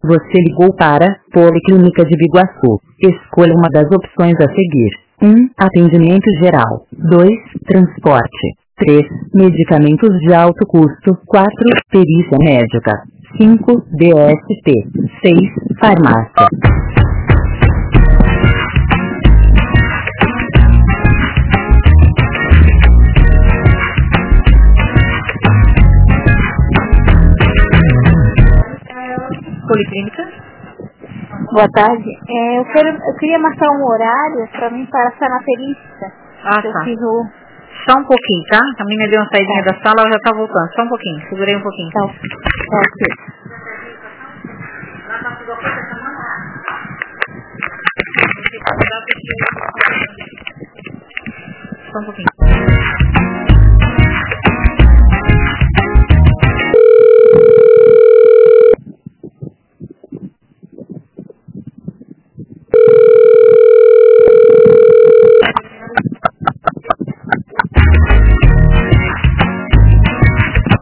Você ligou para Policlínica de Biguaçu. Escolha uma das opções a seguir. 1. Atendimento geral. 2. Transporte. 3. Medicamentos de alto custo. 4. Perícia médica. 5. DST. 6. Farmácia. Policlínica? Boa tarde. Eu queria marcar um horário para mim passar na perícia. Ah, tá. Só um pouquinho, tá? A menina deu uma saidinha da sala, ela já tá voltando. Só um pouquinho, segurei um pouquinho. Tá. Ok. Só um pouquinho.